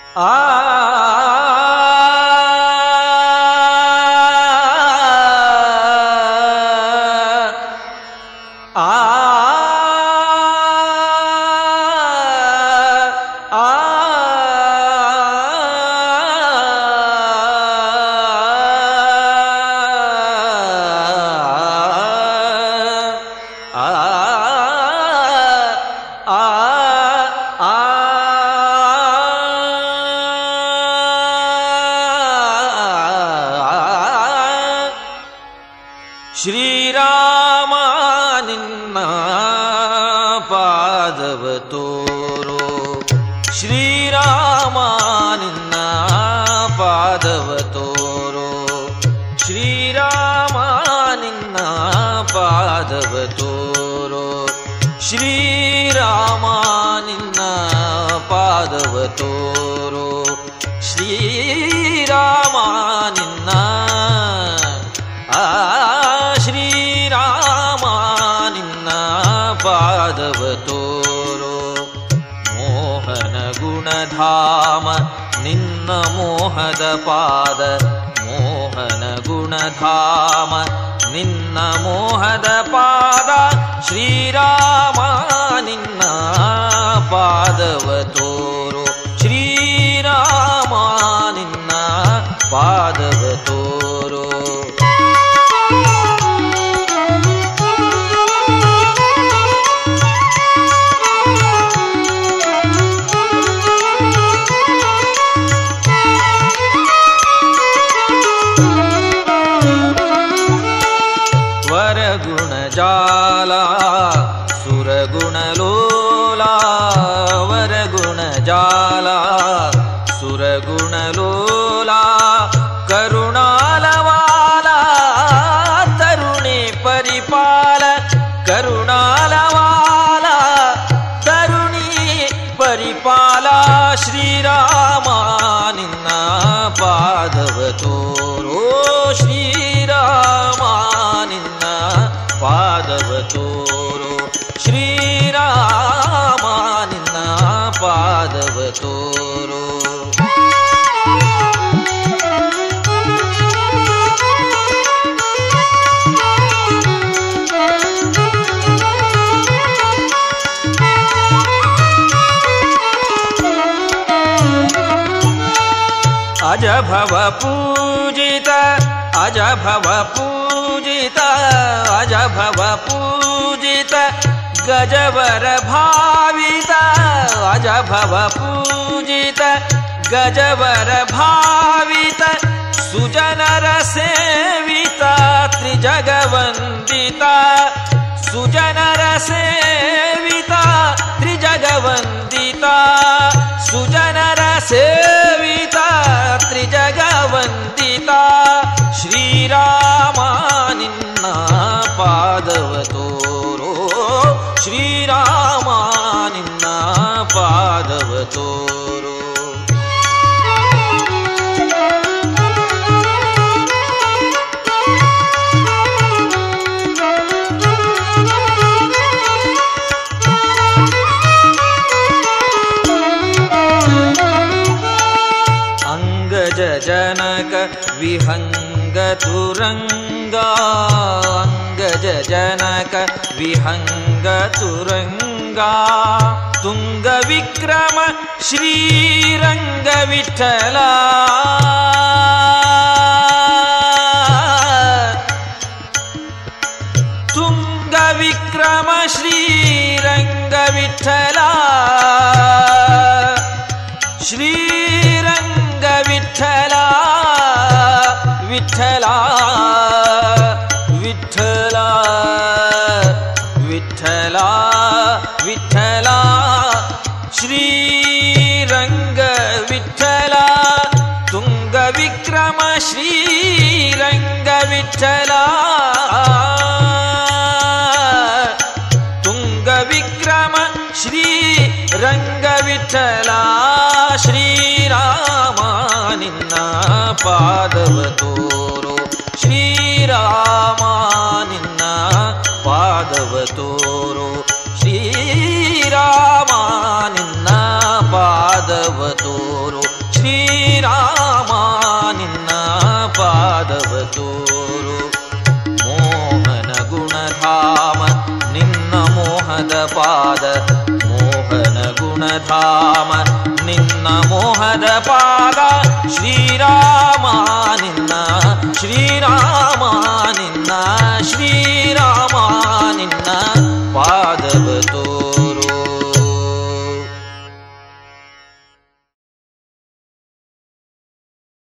ಶ್ರೀರಾಮ ನಿನ್ನ ಪಾದವ ತೋರೋ, ಶ್ರೀರಾಮ ನಿನ್ನ ಪಾದವ ತೋರೋ, ಶ್ರೀರಾಮ ನಿನ್ನ ಪಾದವ ತೋರೋ, ಶ್ರೀರಾಮ ನಿನ್ನ ಪಾದವ ತೋರೋ, ಶ್ರೀರಾಮ ನಿನ್ನ ಶ್ರೀರಾಮ ನಿನ್ನ ಪಾದವ ತೋರೋ. ಮೋಹನ ಗುಣಧಾಮ ನಿನ್ನ ಮೋಹದ ಪಾದ, ಮೋಹನ ಗುಣಧಾಮ ನಿನ್ನ ಮೋಹದ ಪಾದ, ಶ್ರೀರಾಮ ನಿನ್ನ ಪಾದವ ತೋರೋ, ಶ್ರೀರಾಮ ನಿನ್ನ ಪಾದವ ತೋರೋ. ವರಗುಣಜಾಲ ಸುರಗುಣಲೋಲ, ವರಗುಣಜಾಲ ಸುರಗುಣಲೋಲ, ಕರುಣಾಲವಾಲ ತರುಣಿ ಪರಿಪಾಲ, ಕರುಣಾಲವಾಲ ತರುಣಿ ಪರಿಪಾಲ, ಶ್ರೀರಾಮ ನಿನ್ನ ಪಾದವ ತೋರೋ, ಶ್ರೀರಾಮ ನಿನ್ನ ಪಾದವ ತೋರೋ, ಶ್ರೀರಾಮ ನಿನ್ನ ಪಾದವ ತೋರೋ. ಅಜ ಭವ ಪೂಜಿತ, ಅಜ ಭವ ಪೂಜಿತ, ಅಜ ಭವ ಪೂಜಿತ, ಗಜವರ ಭಾವಿತ, ಅಜ ಭವ ಪೂಜಿತ, ಗಜವರ ಭಾವಿತ, ಸುಜನರ ಸೇವಿತ, ತ್ರಿಜಗವಂದಿತ, ಸುಜನರ ಸೇವಿತ, ತ್ರಿಜಗವಂದಿತ, ಸುಜನರ ಸೇವಿತ, ತ್ರಿಜಗವಂದಿತ, ಶ್ರೀರಾಮ ನಿನ್ನ ಪಾದವ ತೋರೋ, ಶ್ರೀರಾಮ ನಿನ್ನ ಪಾದವ ತೋರೋ. ಅಂಗಜ ಜನಕ ವಿಹಂಗ ತುರಂಗ, ಅಂಗಜ ಜನಕ ವಿಹಂಗ ತುರಂಗ, ತುಂಗ ವಿಕ್ರಮ ಶ್ರೀರಂಗ ವಿಠಲ, ತುಂಗ ವಿಕ್ರಮ ಶ್ರೀರಂಗ ವಿಠಲ, ಶ್ರೀರಂಗ ವಿಠಲ, ವಿಠಲ ವಿಠಲ ವಿಠಲ ವಿಠಲ, ಶ್ರೀರಂಗ ವಿಠಲ, ತುಂಗ ವಿಕ್ರಮ ಶ್ರೀರಂಗ ವಿಠಲ, ತುಂಗ ವಿಕ್ರಮ ಶ್ರೀರಂಗ ವಿಠಲ, ಶ್ರೀರಾಮ ನಿನ್ನ ಪಾದವ ತೋರೋ, ಶ್ರೀರಾಮ ನಿನ್ನ ಪಾದವ ತೋರೋ, ಶ್ರೀರಾಮ ನಿನ್ನ ಪಾದವ ತೋರೋ, ಪಾದ ಮೋಹನ ಗುಣಧಾಮ ನಿನ್ನ ಮೋಹದ ಪಾದ ಶ್ರೀರಾಮ ನಿನ್ನ ಶ್ರೀರಾಮ